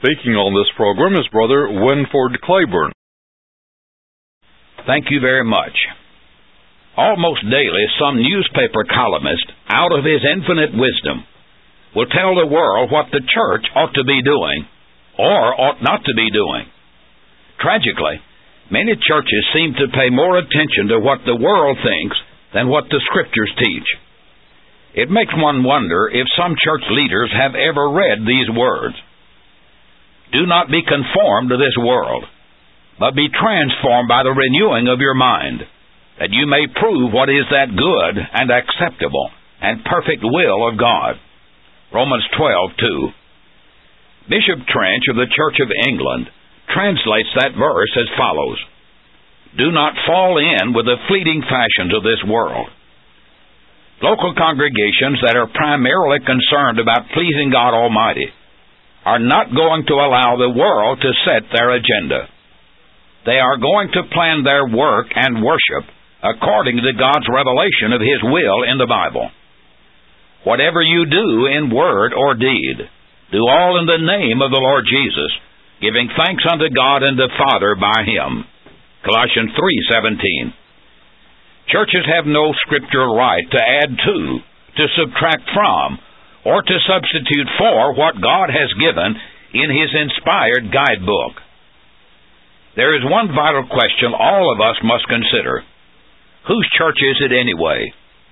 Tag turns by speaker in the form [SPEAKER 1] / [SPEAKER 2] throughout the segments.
[SPEAKER 1] speaking on this program is Brother Winford Claiborne.
[SPEAKER 2] Thank you very much. Almost daily, some newspaper columnist, out of his infinite wisdom, will tell the world what the church ought to be doing or ought not to be doing. Tragically, many churches seem to pay more attention to what the world thinks than what the Scriptures teach. It makes one wonder if some church leaders have ever read these words. Do not be conformed to this world, but be transformed by the renewing of your mind, that you may prove what is that good and acceptable and perfect will of God. Romans 12:2. Bishop Trench of the Church of England translates that verse as follows: Do not fall in with the fleeting fashions of this world. Local congregations that are primarily concerned about pleasing God Almighty are not going to allow the world to set their agenda. They are going to plan their work and worship according to God's revelation of His will in the Bible. Whatever you do in word or deed, do all in the name of the Lord Jesus, giving thanks unto God and the Father by Him. Colossians 3:17. Churches have no scriptural right to add to subtract from, or to substitute for what God has given in His inspired guidebook. There is one vital question all of us must consider. Whose church is it anyway?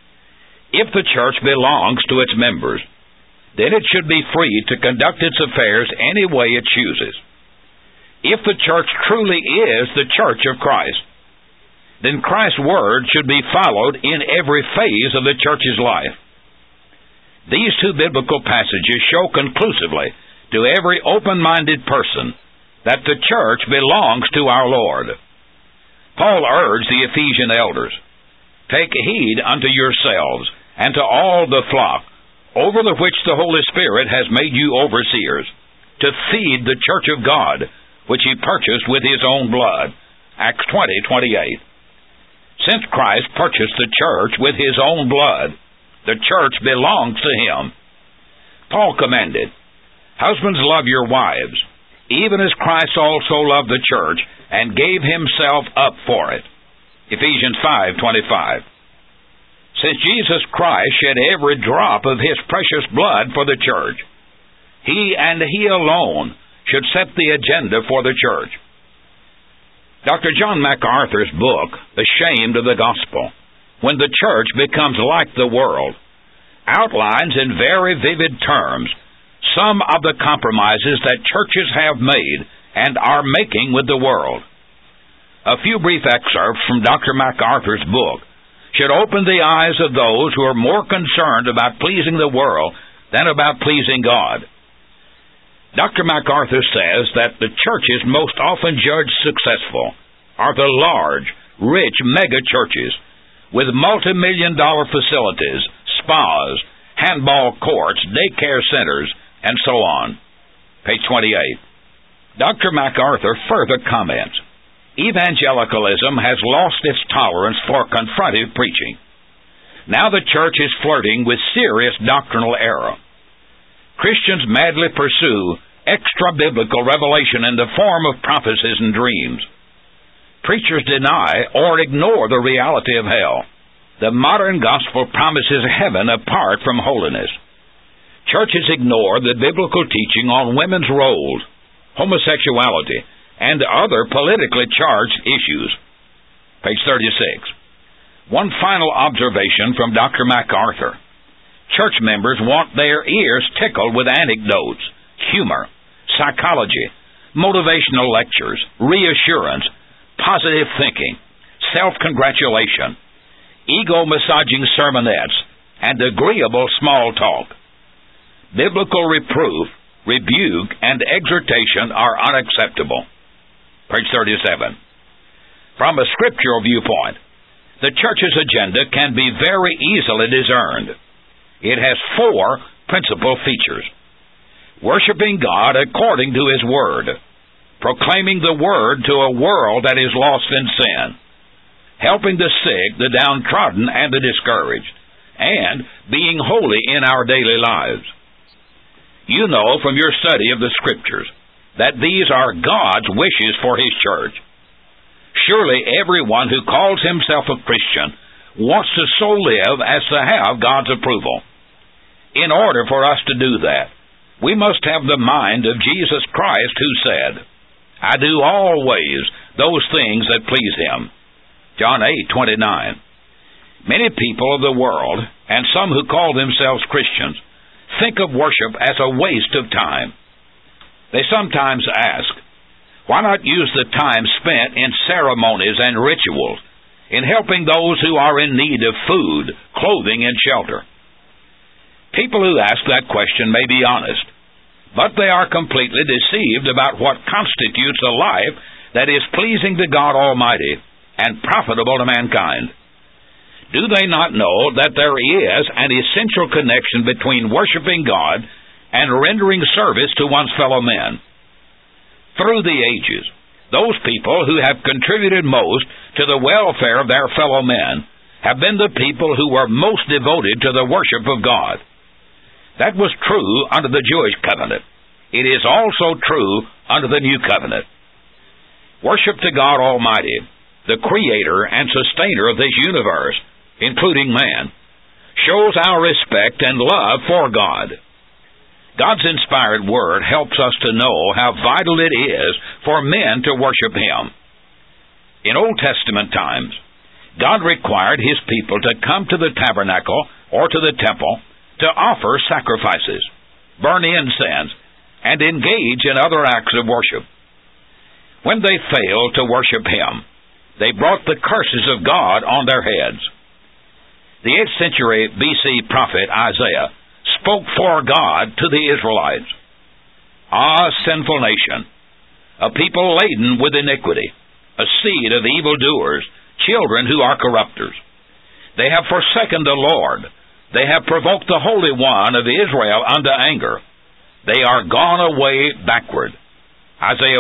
[SPEAKER 2] If the church belongs to its members, then it should be free to conduct its affairs any way it chooses. If the church truly is the church of Christ, then Christ's word should be followed in every phase of the church's life. These two biblical passages show conclusively to every open-minded person that the church belongs to our Lord. Paul urged the Ephesian elders, Take heed unto yourselves and to all the flock, over the which the Holy Spirit has made you overseers, to feed the church of God, which He purchased with His own blood. Acts 20:28. Since Christ purchased the church with His own blood, the church belongs to Him. Paul commanded, Husbands, love your wives, even as Christ also loved the church and gave Himself up for it. Ephesians 5:25. Since Jesus Christ shed every drop of His precious blood for the church, He and He alone should set the agenda for the church. Dr. John MacArthur's book, Ashamed of the Gospel, When the Church Becomes Like the World, outlines in very vivid terms some of the compromises that churches have made and are making with the world. A few brief excerpts from Dr. MacArthur's book should open the eyes of those who are more concerned about pleasing the world than about pleasing God. Dr. MacArthur says that the churches most often judged successful are the large, rich mega-churches with multi-million-dollar facilities, spas, handball courts, daycare centers, and so on. Page 28. Dr. MacArthur further comments, Evangelicalism has lost its tolerance for confrontive preaching. Now the church is flirting with serious doctrinal error. Christians madly pursue extra-biblical revelation in the form of prophecies and dreams. Preachers deny or ignore the reality of hell. The modern gospel promises heaven apart from holiness. Churches ignore the biblical teaching on women's roles, homosexuality, and other politically charged issues. Page 36. One final observation from Dr. MacArthur. Church members want their ears tickled with anecdotes, humor, psychology, motivational lectures, reassurance, positive thinking, self-congratulation, ego-massaging sermonettes, and agreeable small talk. Biblical reproof, rebuke, and exhortation are unacceptable. Page 37. From a scriptural viewpoint, the church's agenda can be very easily discerned. It has four principal features. Worshiping God according to His Word, proclaiming the Word to a world that is lost in sin, helping the sick, the downtrodden, and the discouraged, and being holy in our daily lives. You know from your study of the Scriptures that these are God's wishes for His church. Surely everyone who calls himself a Christian wants to so live as to have God's approval. In order for us to do that, we must have the mind of Jesus Christ, who said, "I do always those things that please Him." John 8:29. Many people of the world, and some who call themselves Christians, think of worship as a waste of time. They sometimes ask, why not use the time spent in ceremonies and rituals, in helping those who are in need of food, clothing, and shelter? People who ask that question may be honest, but they are completely deceived about what constitutes a life that is pleasing to God Almighty and profitable to mankind. Do they not know that there is an essential connection between worshiping God and rendering service to one's fellow men? Through the ages, those people who have contributed most to the welfare of their fellow men have been the people who were most devoted to the worship of God. That was true under the Jewish covenant. It is also true under the New Covenant. Worship to God Almighty, the Creator and Sustainer of this universe, including man, shows our respect and love for God. God's inspired Word helps us to know how vital it is for men to worship Him. In Old Testament times, God required His people to come to the tabernacle or to the temple to offer sacrifices, burn incense, and engage in other acts of worship. When they failed to worship Him, they brought the curses of God on their heads. The 8th century B.C. prophet Isaiah spoke for God to the Israelites. "Ah, sinful nation, a people laden with iniquity, a seed of evildoers, children who are corrupters. They have forsaken the Lord. They have provoked the Holy One of Israel unto anger. They are gone away backward." Isaiah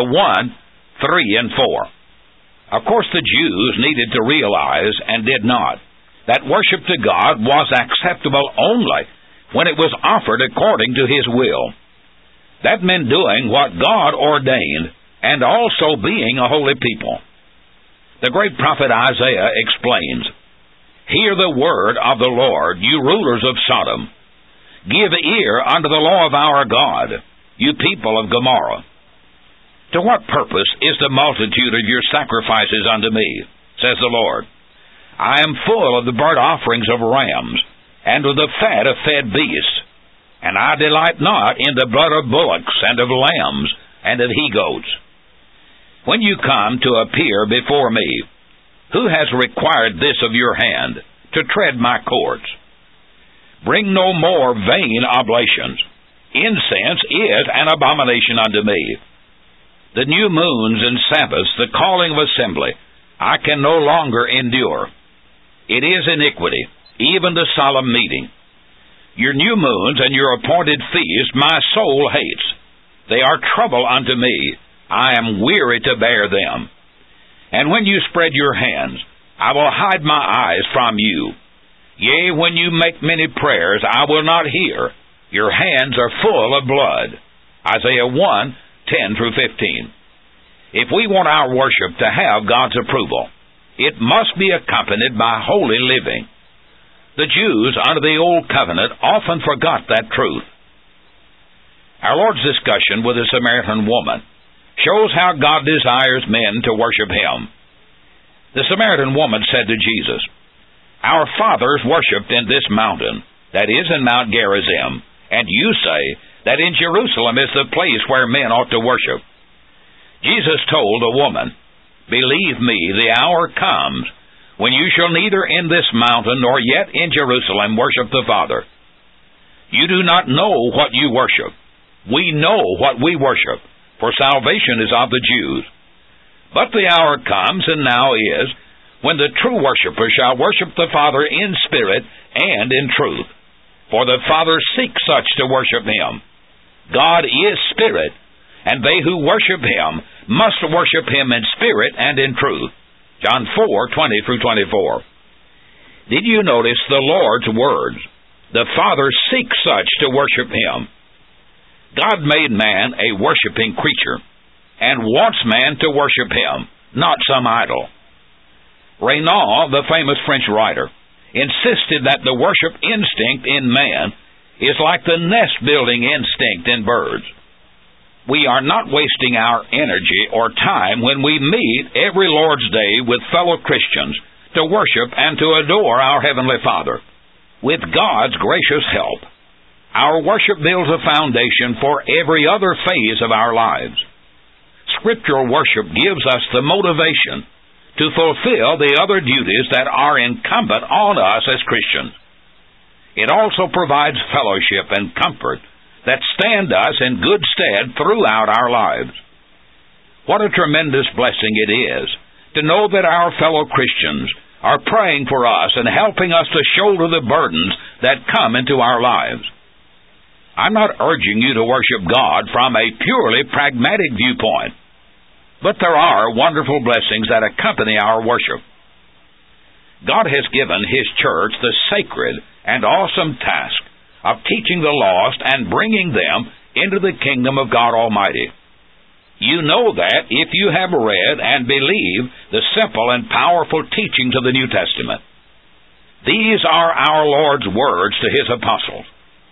[SPEAKER 2] 1:3 and 4. Of course, the Jews needed to realize, and did not, that worship to God was acceptable only when it was offered according to His will. That meant doing what God ordained, and also being a holy people. The great prophet Isaiah explains, "Hear the word of the Lord, you rulers of Sodom. Give ear unto the law of our God, you people of Gomorrah. To what purpose is the multitude of your sacrifices unto me, says the Lord? I am full of the burnt offerings of rams, and of the fat of fed beasts, and I delight not in the blood of bullocks, and of lambs, and of he-goats. When you come to appear before me, who has required this of your hand, to tread my courts? Bring no more vain oblations. Incense is an abomination unto me. The new moons and Sabbaths, the calling of assembly, I can no longer endure. It is iniquity, even the solemn meeting. Your new moons and your appointed feasts my soul hates. They are trouble unto me. I am weary to bear them. And when you spread your hands, I will hide my eyes from you. Yea, when you make many prayers, I will not hear. Your hands are full of blood." Isaiah 1:10 through 15. If we want our worship to have God's approval, it must be accompanied by holy living. The Jews under the Old Covenant often forgot that truth. Our Lord's discussion with the Samaritan woman shows how God desires men to worship Him. The Samaritan woman said to Jesus, "Our fathers worshipped in this mountain, that is in Mount Gerizim, and you say that in Jerusalem is the place where men ought to worship." Jesus told the woman, "Believe me, the hour comes when you shall neither in this mountain nor yet in Jerusalem worship the Father. You do not know what you worship. We know what we worship, for salvation is of the Jews. But the hour comes, and now is, when the true worshippers shall worship the Father in spirit and in truth. For the Father seeks such to worship Him. God is spirit, and they who worship Him must worship Him in spirit and in truth." John 4:20 through 24. Did you notice the Lord's words? The Father seeks such to worship Him. God made man a worshiping creature, and wants man to worship him, not some idol. Renan, the famous French writer, insisted that the worship instinct in man is like the nest-building instinct in birds. We are not wasting our energy or time when we meet every Lord's Day with fellow Christians to worship and to adore our Heavenly Father. With God's gracious help, our worship builds a foundation for every other phase of our lives. Scriptural worship gives us the motivation to fulfill the other duties that are incumbent on us as Christians. It also provides fellowship and comfort that stand us in good stead throughout our lives. What a tremendous blessing it is to know that our fellow Christians are praying for us and helping us to shoulder the burdens that come into our lives. I'm not urging you to worship God from a purely pragmatic viewpoint, but there are wonderful blessings that accompany our worship. God has given His church the sacred and awesome task of teaching the lost and bringing them into the kingdom of God Almighty. You know that if you have read and believe the simple and powerful teachings of the New Testament. These are our Lord's words to His apostles.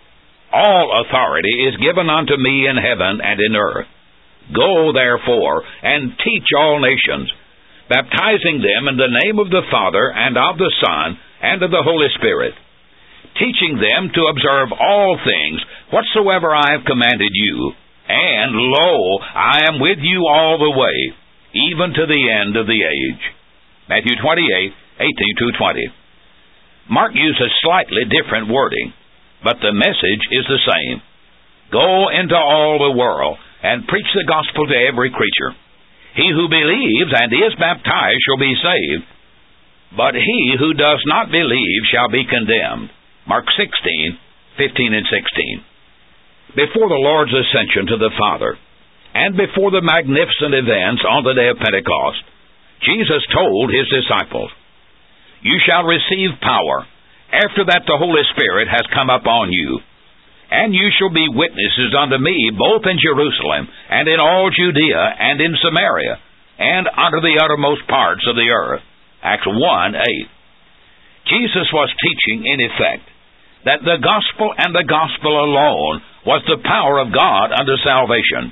[SPEAKER 2] All authority is given unto me in heaven and in earth. Go, therefore, and teach all nations, baptizing them in the name of the Father, and of the Son, and of the Holy Spirit, teaching them to observe all things whatsoever I have commanded you. And, lo, I am with you all the way, even to the end of the age. Matthew 28:18-20. Mark uses slightly different wording, but the message is the same. Go into all the world and preach the gospel to every creature. He who believes and is baptized shall be saved, but he who does not believe shall be condemned. Mark 16:15 and 16. Before the Lord's ascension to the Father, and before the magnificent events on the day of Pentecost, Jesus told His disciples, You shall receive power. After that the Holy Spirit has come upon you. And you shall be witnesses unto me both in Jerusalem, and in all Judea, and in Samaria, and unto the uttermost parts of the earth. Acts 1:8. Jesus was teaching, in effect, that the gospel and the gospel alone was the power of God unto salvation.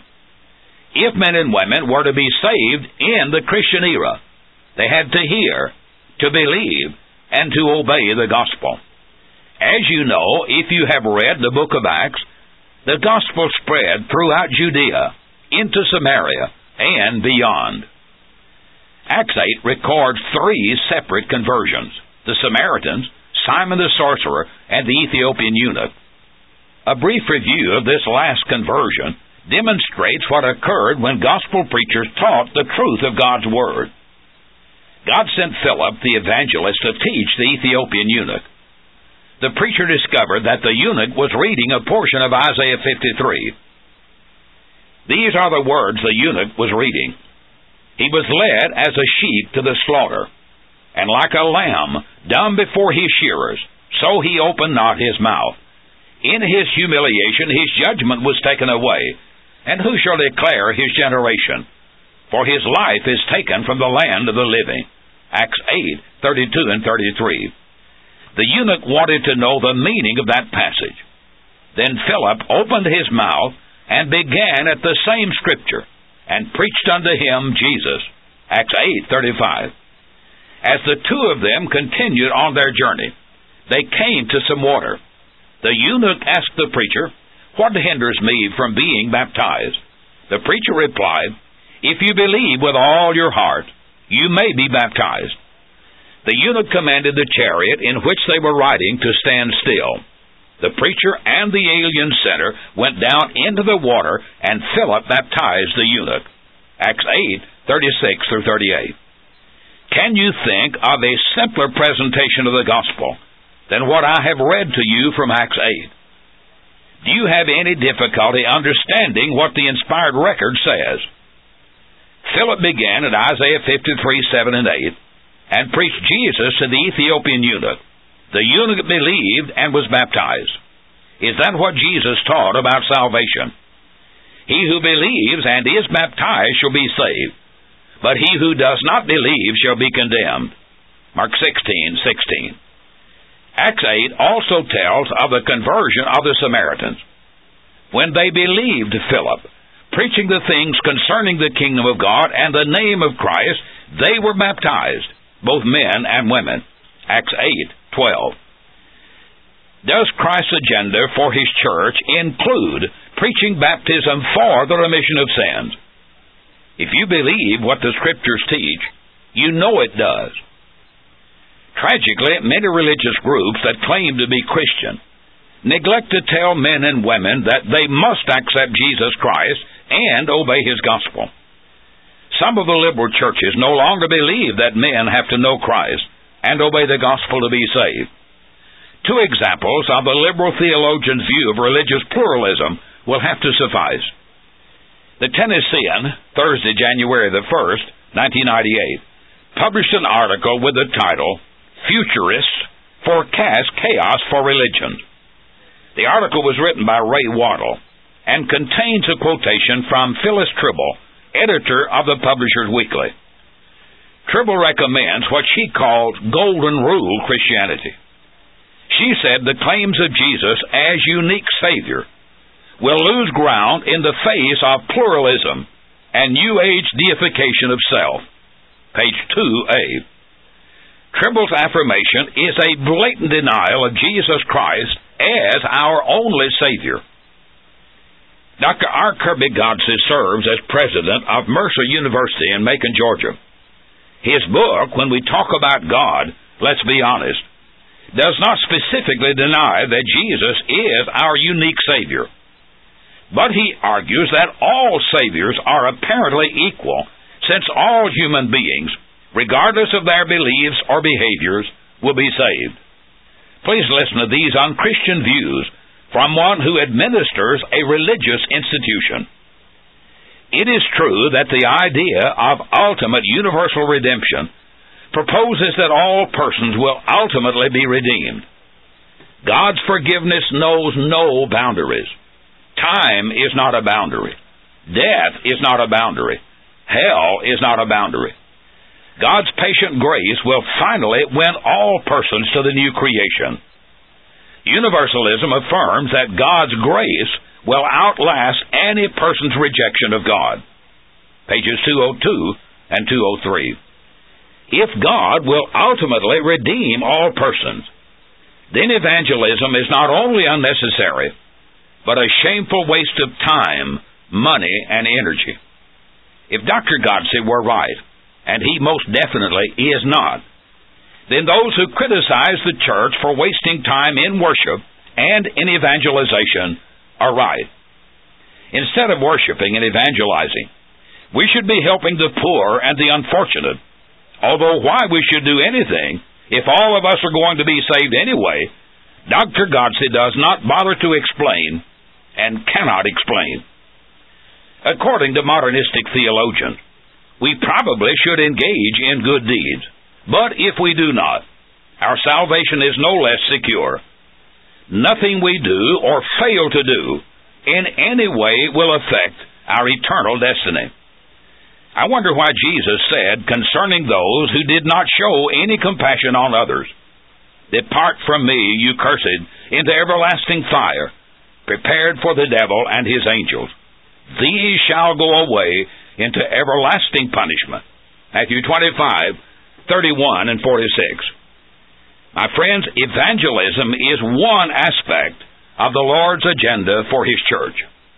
[SPEAKER 2] If men and women were to be saved in the Christian era, they had to hear, to believe, and to obey the gospel. As you know, if you have read the book of Acts, the gospel spread throughout Judea, into Samaria, and beyond. Acts 8 records 3 separate conversions: the Samaritans, Simon the sorcerer, and the Ethiopian eunuch. A brief review of this last conversion demonstrates what occurred when gospel preachers taught the truth of God's Word. God sent Philip the evangelist to teach the Ethiopian eunuch. The preacher discovered that the eunuch was reading a portion of Isaiah 53. These are the words the eunuch was reading. He was led as a sheep to the slaughter, and like a lamb dumb before his shearers, so he opened not his mouth. In his humiliation his judgment was taken away, and who shall declare his generation? For his life is taken from the land of the living. Acts 8:32 and 33. The eunuch wanted to know the meaning of that passage. Then Philip opened his mouth and began at the same scripture, and preached unto him Jesus. Acts 8:35. As the two of them continued on their journey, they came to some water. The eunuch asked the preacher, What hinders me from being baptized? The preacher replied, If you believe with all your heart, you may be baptized. The eunuch commanded the chariot in which they were riding to stand still. The preacher and the alien sinner went down into the water, and Philip baptized the eunuch. Acts 8:36 through 38. Can you think of a simpler presentation of the gospel than what I have read to you from Acts 8? Do you have any difficulty understanding what the inspired record says? Philip began at Isaiah 53:7 and 8, and preached Jesus to the Ethiopian eunuch. The eunuch believed and was baptized. Is that what Jesus taught about salvation? He who believes and is baptized shall be saved, but he who does not believe shall be condemned. Mark 16:16. Acts 8 also tells of the conversion of the Samaritans. When they believed Philip, preaching the things concerning the kingdom of God and the name of Christ, they were baptized, both men and women. Acts 8:12. Does Christ's agenda for His church include preaching baptism for the remission of sins? If you believe what the Scriptures teach, you know it does. Tragically, many religious groups that claim to be Christian neglect to tell men and women that they must accept Jesus Christ and obey His gospel. Some of the liberal churches no longer believe that men have to know Christ and obey the gospel to be saved. Two examples of the liberal theologian's view of religious pluralism will have to suffice. The Tennessean, Thursday, January the 1st, 1998, published an article with the title, Futurists Forecast Chaos for Religion. The article was written by Ray Waddle and contains a quotation from Phyllis Tribble, editor of the Publishers Weekly. Tribble recommends what she calls Golden Rule Christianity. She said the claims of Jesus as unique Savior will lose ground in the face of pluralism and New Age deification of self. Page 2A. Tribble's affirmation is a blatant denial of Jesus Christ as our only Savior. Dr. R. Kirby Godsey serves as president of Mercer University in Macon, Georgia. His book, When We Talk About God, Let's Be Honest, does not specifically deny that Jesus is our unique Savior. But he argues that all Saviors are apparently equal, since all human beings, regardless of their beliefs or behaviors, will be saved. Please listen to these unchristian views from one who administers a religious institution. It is true that the idea of ultimate universal redemption proposes that all persons will ultimately be redeemed. God's forgiveness knows no boundaries. Time is not a boundary. Death is not a boundary. Hell is not a boundary. God's patient grace will finally win all persons to the new creation. Universalism affirms that God's grace will outlast any person's rejection of God. Pages 202 and 203. If God will ultimately redeem all persons, then evangelism is not only unnecessary, but a shameful waste of time, money, and energy. If Dr. Godsey were right, and he most definitely is not, then those who criticize the church for wasting time in worship and in evangelization are right. Instead of worshiping and evangelizing, we should be helping the poor and the unfortunate. Although why we should do anything, if all of us are going to be saved anyway, Dr. Godsey does not bother to explain and cannot explain. According to modernistic theologians, we probably should engage in good deeds. But if we do not, our salvation is no less secure. Nothing we do or fail to do in any way will affect our eternal destiny. I wonder why Jesus said concerning those who did not show any compassion on others, "Depart from me, you cursed, into everlasting fire, prepared for the devil and his angels. These shall go away into everlasting punishment." Matthew 25:31 and 46. My friends, evangelism is one aspect of the Lord's agenda for His church.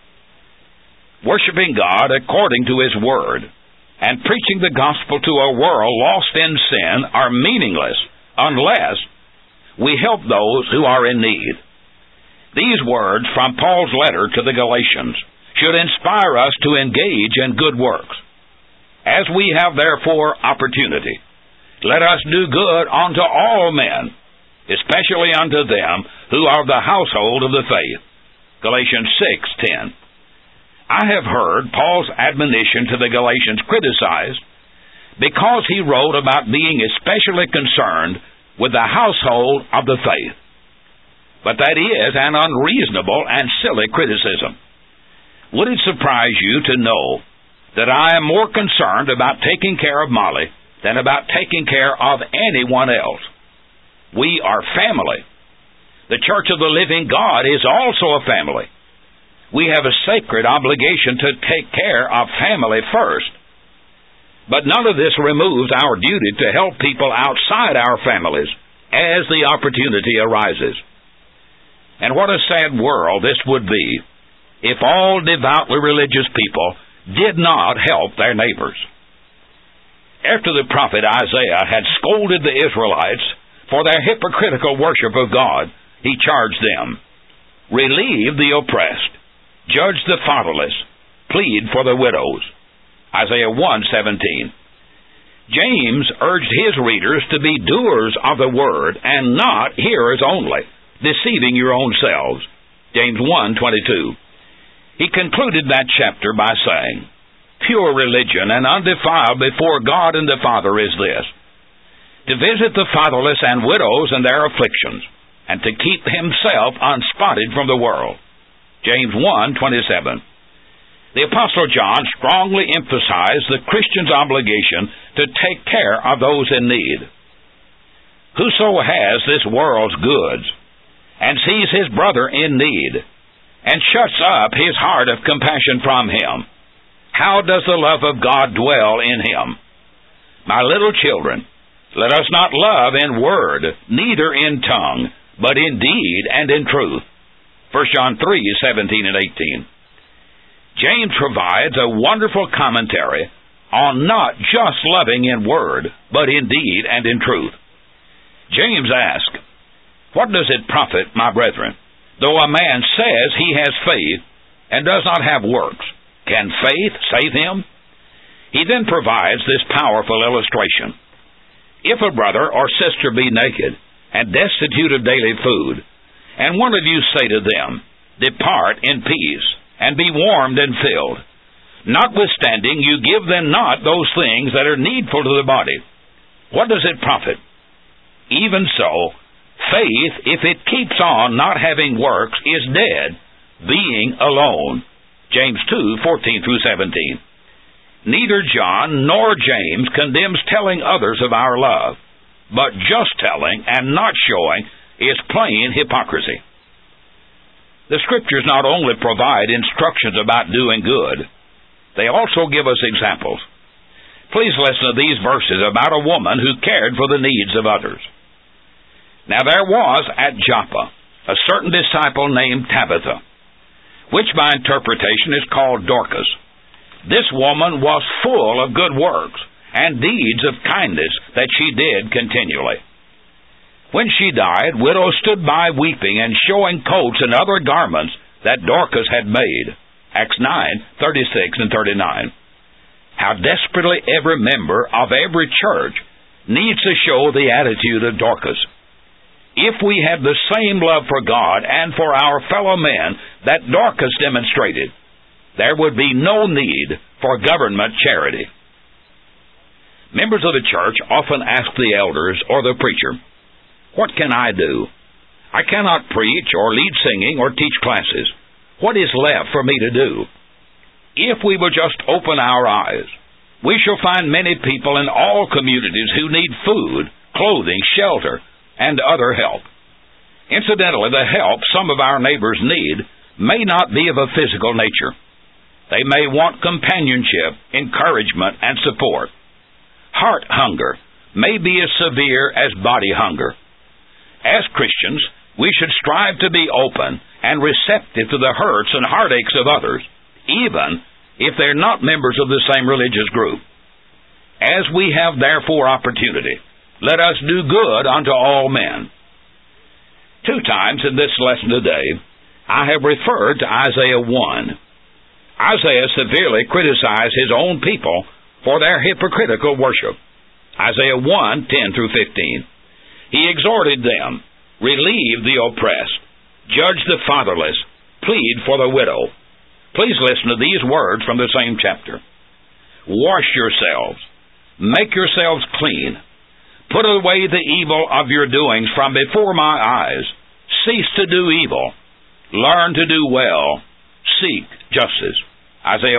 [SPEAKER 2] Worshiping God according to His Word and preaching the gospel to a world lost in sin are meaningless unless we help those who are in need. These words from Paul's letter to the Galatians should inspire us to engage in good works. As we have therefore opportunity, let us do good unto all men, especially unto them who are the household of the faith. Galatians 6:10. I have heard Paul's admonition to the Galatians criticized because he wrote about being especially concerned with the household of the faith. But that is an unreasonable and silly criticism. Would it surprise you to know that I am more concerned about taking care of Molly than about taking care of anyone else? We are family. The Church of the Living God is also a family. We have a sacred obligation to take care of family first. But none of this removes our duty to help people outside our families as the opportunity arises. And what a sad world this would be if all devoutly religious people did not help their neighbors. After the prophet Isaiah had scolded the Israelites for their hypocritical worship of God, he charged them, relieve the oppressed, judge the fatherless, plead for the widows. Isaiah 1:17. James urged his readers to be doers of the word and not hearers only, deceiving your own selves. James 1:22. He concluded that chapter by saying, pure religion and undefiled before God and the Father is this, to visit the fatherless and widows in their afflictions, and to keep himself unspotted from the world. James 1:27. The Apostle John strongly emphasized the Christian's obligation to take care of those in need. Whoso has this world's goods, and sees his brother in need, and shuts up his heart of compassion from him, how does the love of God dwell in him? My little children, let us not love in word, neither in tongue, but in deed and in truth. 1 John 3:17 and 18. James provides a wonderful commentary on not just loving in word, but in deed and in truth. James asks, what does it profit, my brethren, though a man says he has faith and does not have works? Can faith save him? He then provides this powerful illustration. If a brother or sister be naked and destitute of daily food, and one of you say to them, depart in peace, and be warmed and filled, notwithstanding you give them not those things that are needful to the body, what does it profit? Even so, faith, if it keeps on not having works, is dead, being alone. James 2:14 through 17. Neither John nor James condemns telling others of our love, but just telling and not showing is plain hypocrisy. The Scriptures not only provide instructions about doing good, they also give us examples. Please listen to these verses about a woman who cared for the needs of others. Now there was at Joppa a certain disciple named Tabitha, which by interpretation is called Dorcas. This woman was full of good works and deeds of kindness that she did continually. When she died, widows stood by weeping and showing coats and other garments that Dorcas had made. Acts 9:36 and 39. How desperately every member of every church needs to show the attitude of Dorcas. If we had the same love for God and for our fellow men that Dorcas demonstrated, there would be no need for government charity. Members of the church often ask the elders or the preacher, what can I do? I cannot preach or lead singing or teach classes. What is left for me to do? If we will just open our eyes, we shall find many people in all communities who need food, clothing, shelter, and other help. Incidentally, the help some of our neighbors need may not be of a physical nature. They may want companionship, encouragement, and support. Heart hunger may be as severe as body hunger. As Christians, we should strive to be open and receptive to the hurts and heartaches of others, even if they're not members of the same religious group. As we have therefore opportunity, let us do good unto all men. 2 times in this lesson today, I have referred to Isaiah 1. Isaiah severely criticized his own people for their hypocritical worship. Isaiah 1:10 through 15. He exhorted them, relieve the oppressed, judge the fatherless, plead for the widow. Please listen to these words from the same chapter. Wash yourselves, make yourselves clean, put away the evil of your doings from before my eyes, cease to do evil, learn to do well, seek justice. Isaiah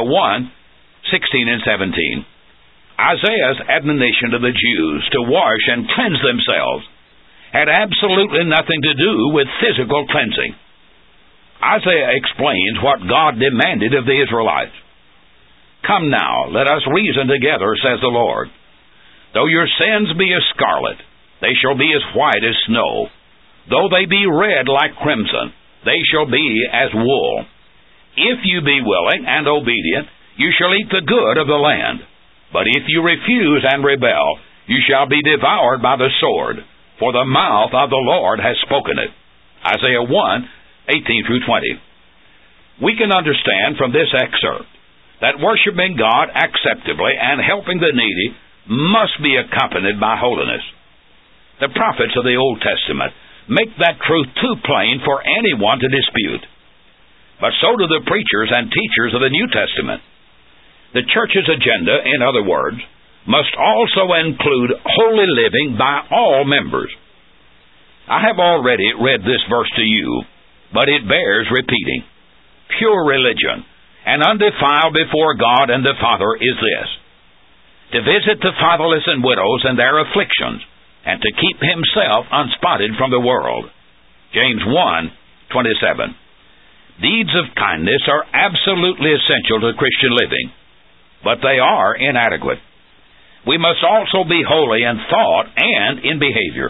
[SPEAKER 2] 1:16 and 17. Isaiah's admonition to the Jews to wash and cleanse themselves had absolutely nothing to do with physical cleansing. Isaiah explains what God demanded of the Israelites. Come now, let us reason together, says the Lord. Though your sins be as scarlet, they shall be as white as snow. Though they be red like crimson, they shall be as wool. If you be willing and obedient, you shall eat the good of the land. But if you refuse and rebel, you shall be devoured by the sword, for the mouth of the Lord has spoken it. Isaiah 1:18 through 20. We can understand from this excerpt that worshiping God acceptably and helping the needy must be accompanied by holiness. The prophets of the Old Testament make that truth too plain for anyone to dispute. But so do the preachers and teachers of the New Testament. The church's agenda, in other words, must also include holy living by all members. I have already read this verse to you, but it bears repeating. Pure religion and undefiled before God and the Father is this: to visit the fatherless and widows in their afflictions, and to keep himself unspotted from the world. James 1:27. Deeds of kindness are absolutely essential to Christian living, but they are inadequate. We must also be holy in thought and in behavior.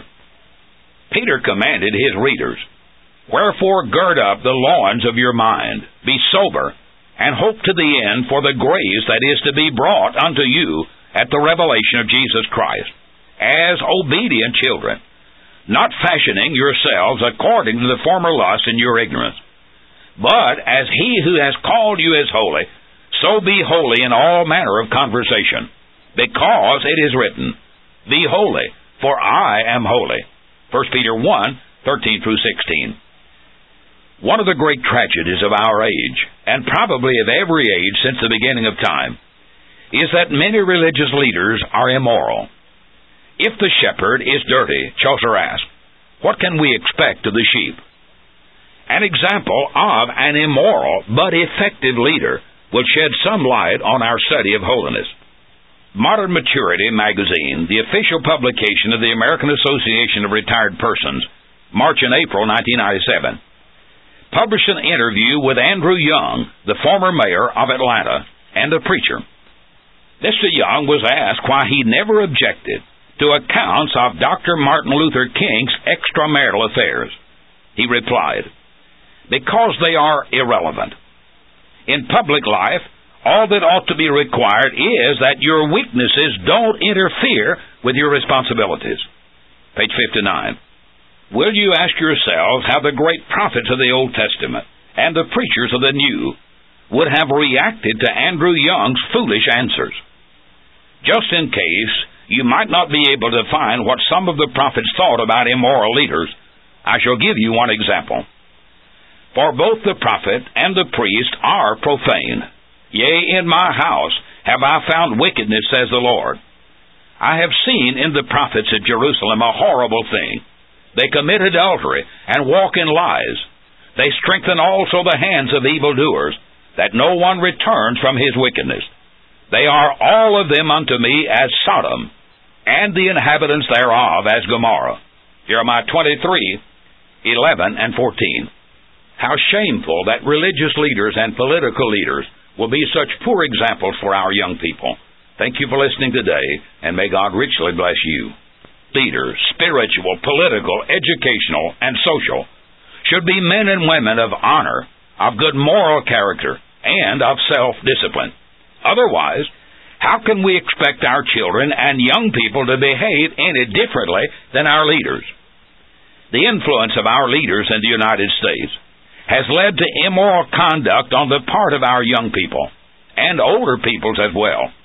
[SPEAKER 2] Peter commanded his readers, Wherefore gird up the loins of your mind, be sober, and hope to the end for the grace that is to be brought unto you at the revelation of Jesus Christ, as obedient children, not fashioning yourselves according to the former lusts in your ignorance. But as he who has called you is holy, so be holy in all manner of conversation, because it is written, Be holy, for I am holy. 1 Peter 1:13 through 16. One of the great tragedies of our age, and probably of every age since the beginning of time, is that many religious leaders are immoral. If the shepherd is dirty, Chaucer asked, what can we expect of the sheep? An example of an immoral but effective leader will shed some light on our study of holiness. Modern Maturity magazine, the official publication of the American Association of Retired Persons, March and April 1997, published an interview with Andrew Young, the former mayor of Atlanta, and a preacher. Mr. Young was asked why he never objected to accounts of Dr. Martin Luther King's extramarital affairs. He replied, Because they are irrelevant. In public life, all that ought to be required is that your weaknesses don't interfere with your responsibilities. Page 59. Will you ask yourselves how the great prophets of the Old Testament and the preachers of the New would have reacted to Andrew Young's foolish answers? Just in case you might not be able to find what some of the prophets thought about immoral leaders, I shall give you one example. For both the prophet and the priest are profane. Yea, in my house have I found wickedness, says the Lord. I have seen in the prophets at Jerusalem a horrible thing. They commit adultery and walk in lies. They strengthen also the hands of evildoers, that no one returns from his wickedness. They are all of them unto me as Sodom, and the inhabitants thereof as Gomorrah. Jeremiah 23:11 and 14. How shameful that religious leaders and political leaders will be such poor examples for our young people. Thank you for listening today, and may God richly bless you. Leaders, spiritual, political, educational, and social, should be men and women of honor, of good moral character, and of self-discipline. Otherwise, how can we expect our children and young people to behave any differently than our leaders? The influence of our leaders in the United States has led to immoral conduct on the part of our young people, and older peoples as well.